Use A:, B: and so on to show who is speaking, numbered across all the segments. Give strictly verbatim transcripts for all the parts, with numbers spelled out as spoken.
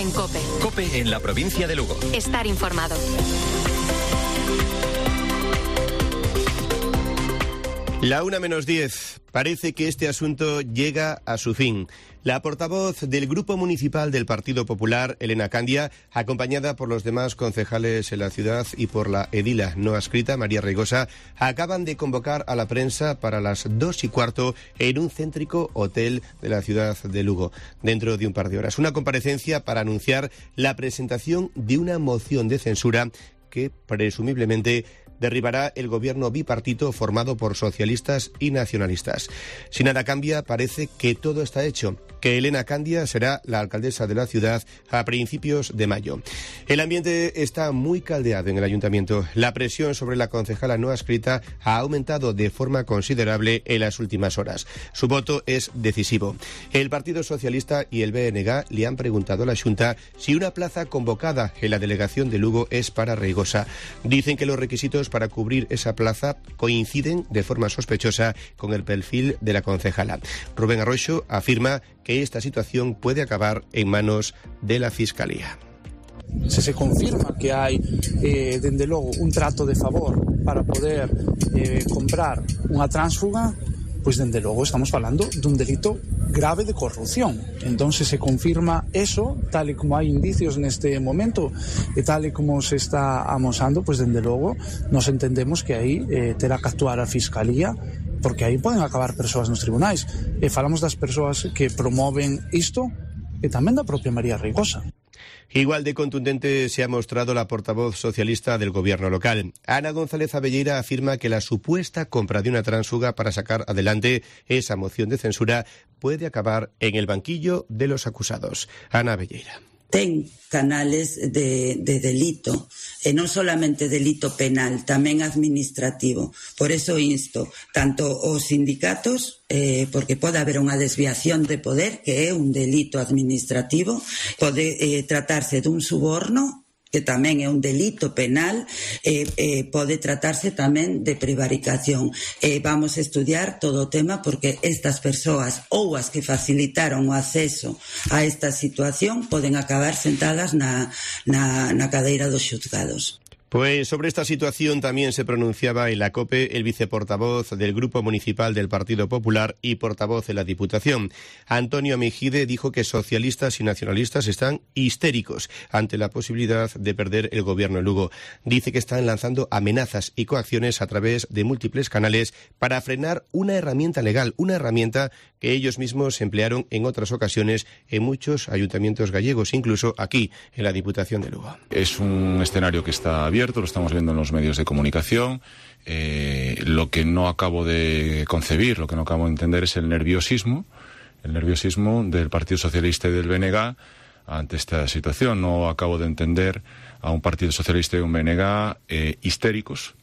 A: en COPE.
B: COPE en la provincia de Lugo.
A: Estar informado.
C: La una menos diez. Parece que este asunto llega a su fin. La portavoz del Grupo Municipal del Partido Popular, Elena Candia, acompañada por los demás concejales en la ciudad y por la edila no adscrita, María Reigosa, acaban de convocar a la prensa para las dos y cuarto en un céntrico hotel de la ciudad de Lugo, dentro de un par de horas. Una comparecencia para anunciar la presentación de una moción de censura que presumiblemente derribará el gobierno bipartito formado por socialistas y nacionalistas. Si nada cambia, parece que todo está hecho, que Elena Candia será la alcaldesa de la ciudad a principios de mayo. El ambiente está muy caldeado en el ayuntamiento. La presión sobre la concejala no adscrita ha aumentado de forma considerable en las últimas horas. Su voto es decisivo. El Partido Socialista y el B N G le han preguntado a la Xunta si una plaza convocada en la delegación de Lugo es para Reigosa. Dicen que los requisitos para cubrir esa plaza coinciden de forma sospechosa con el perfil de la concejala. Rubén Arroyo afirma que esta situación puede acabar en manos de la Fiscalía.
D: Se se confirma que hai, eh, dende logo, un trato de favor para poder eh, comprar unha tránsfuga, pois dende logo estamos falando dun delito grave de corrupción. Entón, se se confirma eso, tal e como hai indicios neste momento e tal e como se está amosando, pois dende logo nos entendemos que aí eh, terá que actuar a Fiscalía, porque aí poden acabar persoas nos tribunais. E falamos das persoas que promoven isto e tamén da propia María Reigosa.
C: Igual de contundente se ha mostrado la portavoz socialista del gobierno local. Ana González Abelleira afirma que la supuesta compra de una tránsfuga para sacar adelante esa moción de censura puede acabar en el banquillo de los acusados. Ana Abelleira.
E: Ten canales de, de delito, e non solamente delito penal, tamén administrativo. Por eso insto tanto os sindicatos, eh, porque pode haber unha desviación de poder, que é un delito administrativo, pode eh, tratarse dun suborno, que tamén é un delito penal, eh, eh, pode tratarse tamén de prevaricación. Eh, vamos a estudiar todo o tema porque estas persoas ou as que facilitaron o acceso a esta situación poden acabar sentadas na, na, na cadeira dos xuzgados.
C: Pues sobre esta situación también se pronunciaba en la COPE el viceportavoz del Grupo Municipal del Partido Popular y portavoz de la Diputación. Antonio Mejide dijo que socialistas y nacionalistas están histéricos ante la posibilidad de perder el gobierno en Lugo. Dice que están lanzando amenazas y coacciones a través de múltiples canales para frenar una herramienta legal, una herramienta que ellos mismos emplearon en otras ocasiones en muchos ayuntamientos gallegos, incluso aquí, en la Diputación de Lugo.
F: Es un escenario que está abierto. Lo estamos viendo en los medios de comunicación. Eh, lo que no acabo de concebir, lo que no acabo de entender es el nerviosismo, el nerviosismo del Partido Socialista y del B N G ante esta situación. No acabo de entender a un Partido Socialista y un B N G eh, histéricos,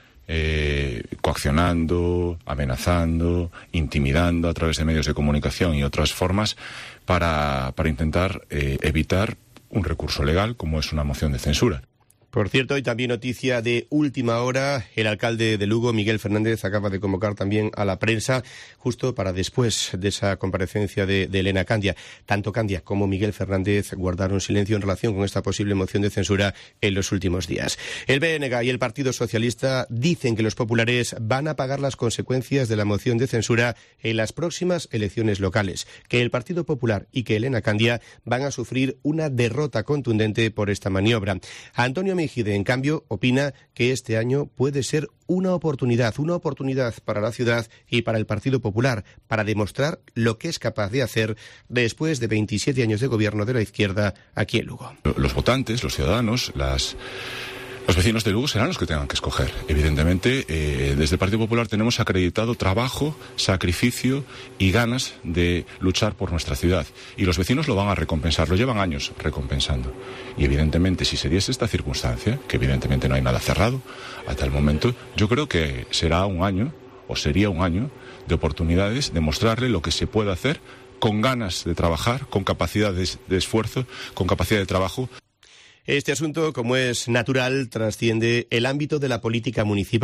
F: eh, coaccionando, amenazando, intimidando a través de medios de comunicación y otras formas para, para intentar eh, evitar un recurso legal como es una moción de censura.
C: Por cierto, y también noticia de última hora, el alcalde de Lugo, Miguel Fernández, acaba de convocar también a la prensa justo para después de esa comparecencia de, de Elena Candia. Tanto Candia como Miguel Fernández guardaron silencio en relación con esta posible moción de censura en los últimos días. El B N G y el Partido Socialista dicen que los populares van a pagar las consecuencias de la moción de censura en las próximas elecciones locales, que el Partido Popular y que Elena Candia van a sufrir una derrota contundente por esta maniobra. Antonio Mejide, en cambio, opina que este año puede ser una oportunidad, una oportunidad para la ciudad y para el Partido Popular, para demostrar lo que es capaz de hacer después de veintisiete años de gobierno de la izquierda aquí en Lugo.
F: Los votantes, los ciudadanos, las... Los vecinos de Lugo serán los que tengan que escoger. Evidentemente, eh, desde el Partido Popular tenemos acreditado trabajo, sacrificio y ganas de luchar por nuestra ciudad. Y los vecinos lo van a recompensar, lo llevan años recompensando. Y evidentemente, si se diese esta circunstancia, que evidentemente no hay nada cerrado hasta el momento, yo creo que será un año, o sería un año, de oportunidades de mostrarle lo que se puede hacer con ganas de trabajar, con capacidad de, de esfuerzo, con capacidad de trabajo.
C: Este asunto, como es natural, trasciende el ámbito de la política municipal.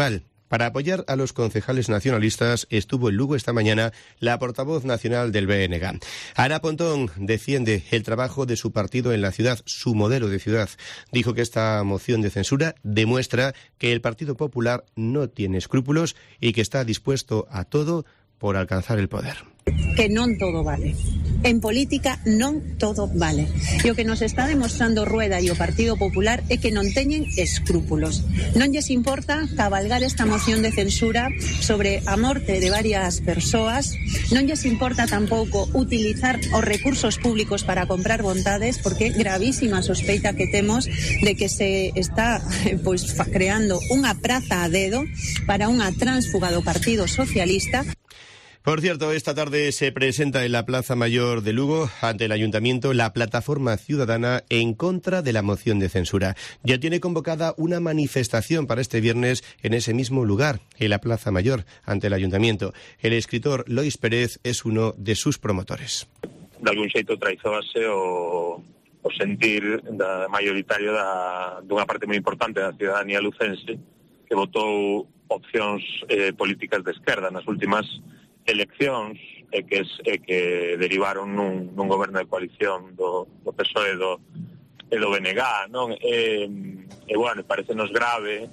C: Para apoyar a los concejales nacionalistas estuvo en Lugo esta mañana la portavoz nacional del B N G. Ana Pontón defiende el trabajo de su partido en la ciudad, su modelo de ciudad. Dijo que esta moción de censura demuestra que el Partido Popular no tiene escrúpulos y que está dispuesto a todo por alcanzar el poder.
A: Que non todo vale. En política non todo vale. E o que nos está demostrando Rueda e o Partido Popular é que non teñen escrúpulos. Non lles importa cabalgar esta moción de censura sobre a morte de varias persoas. Non lles importa tampouco utilizar os recursos públicos para comprar vontades, porque é gravísima a sospeita que temos de que se está pois creando unha praza a dedo para unha tránsfuga do Partido Socialista.
C: Por cierto, esta tarde se presenta en la Plaza Mayor de Lugo, ante el Ayuntamiento, la plataforma ciudadana en contra de la moción de censura. Ya tiene convocada una manifestación para este viernes en ese mismo lugar, en la Plaza Mayor, ante el Ayuntamiento. El escritor Lois Pérez es uno de sus promotores.
G: De algún xeito traizóase o, o sentir da mayoritario da, dunha parte moi importante da ciudadanía lucense que votou opcións eh, políticas de esquerda nas últimas eleccións e que, e que derivaron nun, nun goberno de coalición do, do P S O E do, e do B N G, non? E, e bueno, parecenos grave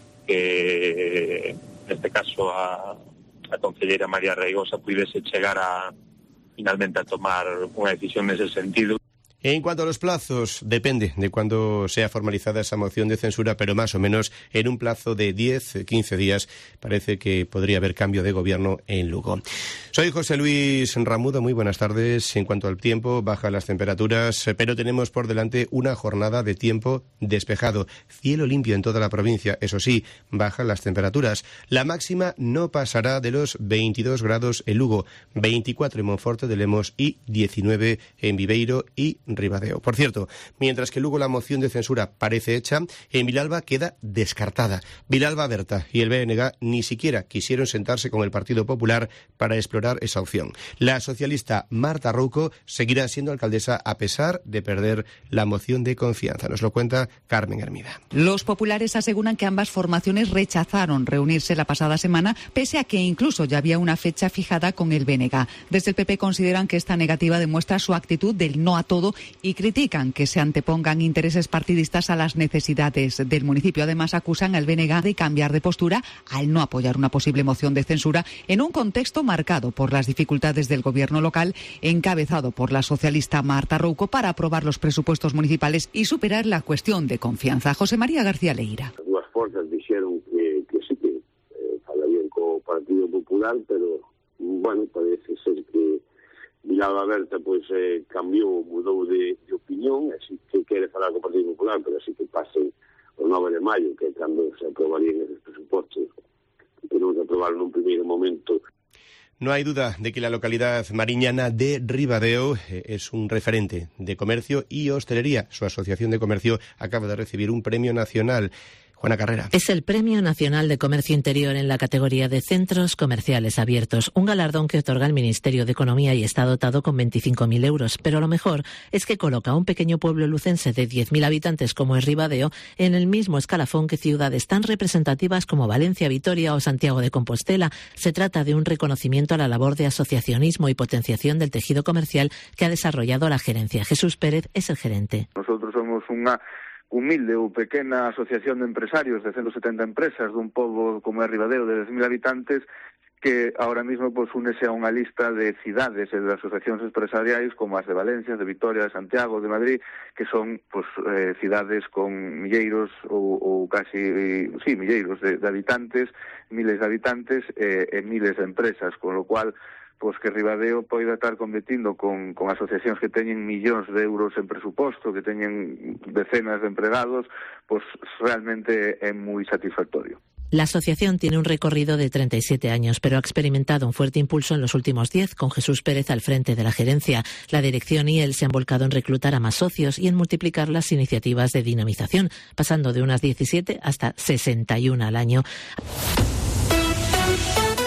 G: que neste caso a, a concelleira María Reigosa puidese chegar a finalmente a tomar unha decisión nese sentido.
C: En cuanto a los plazos, depende de cuándo sea formalizada esa moción de censura, pero más o menos en un plazo de diez a quince días parece que podría haber cambio de gobierno en Lugo. Soy José Luis Ramudo, muy buenas tardes. En cuanto al tiempo, bajan las temperaturas, pero tenemos por delante una jornada de tiempo despejado. Cielo limpio en toda la provincia, eso sí, bajan las temperaturas. La máxima no pasará de los veintidós grados en Lugo, veinticuatro en Monforte de Lemos y diecinueve en Viveiro y Ribadeo. Por cierto, mientras que Lugo la moción de censura parece hecha, en Vilalba queda descartada. Vilalba Berta y el B N G ni siquiera quisieron sentarse con el Partido Popular para explorar esa opción. La socialista Marta Rouco seguirá siendo alcaldesa a pesar de perder la moción de confianza. Nos lo cuenta Carmen Hermida.
H: Los populares aseguran que ambas formaciones rechazaron reunirse la pasada semana, pese a que incluso ya había una fecha fijada con el B N G. Desde el P P consideran que esta negativa demuestra su actitud del no a todo y critican que se antepongan intereses partidistas a las necesidades del municipio. Además, acusan al B N G de cambiar de postura al no apoyar una posible moción de censura en un contexto marcado por las dificultades del gobierno local, encabezado por la socialista Marta Rouco, para aprobar los presupuestos municipales y superar la cuestión de confianza. José María García Leira.
I: As dúas forzas dixeron que, que sí que eh, falarían co Partido Popular, pero, bueno, parece ser que Vilalba Berta pois eh, cambiou, mudou de, de opinión, así que quere falar co Partido Popular, pero así que pasen o nove de maio, que é cando se aprobarían esos presupostos, que non se aprobaron nun primeiro momento.
C: No hay duda de que la localidad mariñana de Ribadeo es un referente de comercio y hostelería. Su asociación de comercio acaba de recibir un premio nacional. Juana Carrera.
J: Es el Premio Nacional de Comercio Interior en la categoría de Centros Comerciales Abiertos, un galardón que otorga el Ministerio de Economía y está dotado con veinticinco mil euros. Pero lo mejor es que coloca a un pequeño pueblo lucense de diez mil habitantes como es Ribadeo en el mismo escalafón que ciudades tan representativas como Valencia, Vitoria o Santiago de Compostela. Se trata de un reconocimiento a la labor de asociacionismo y potenciación del tejido comercial que ha desarrollado la gerencia. Jesús Pérez es el gerente.
K: Nosotros somos una humilde ou pequena asociación de empresarios de ciento setenta empresas dun pobo como é Ribadeo de dez mil habitantes que ahora mismo pues, únese a unha lista de cidades e de asociacións empresariais como as de Valencia, de Vitoria, de Santiago, de Madrid, que son pues, eh, cidades con milleiros ou, ou casi, sí, milleiros de, de habitantes, miles de habitantes e, e miles de empresas, con lo cual pois que Ribadeo poida estar competindo con, con asociacións que teñen millóns de euros en presuposto, que teñen decenas de empregados, pois realmente é moi satisfactorio.
J: La asociación tiene un recorrido de treinta y siete años, pero ha experimentado un fuerte impulso en los últimos diez, con Jesús Pérez al frente de la gerencia. La dirección y él se han volcado en reclutar a más socios y en multiplicar las iniciativas de dinamización, pasando de unas diecisiete hasta sesenta y una al año.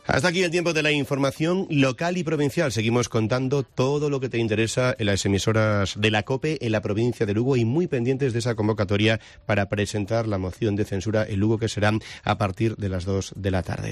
C: Hasta aquí el tiempo de la información local y provincial. Seguimos contando todo lo que te interesa en las emisoras de la COPE en la provincia de Lugo y muy pendientes de esa convocatoria para presentar la moción de censura en Lugo, que será a partir de las dos de la tarde.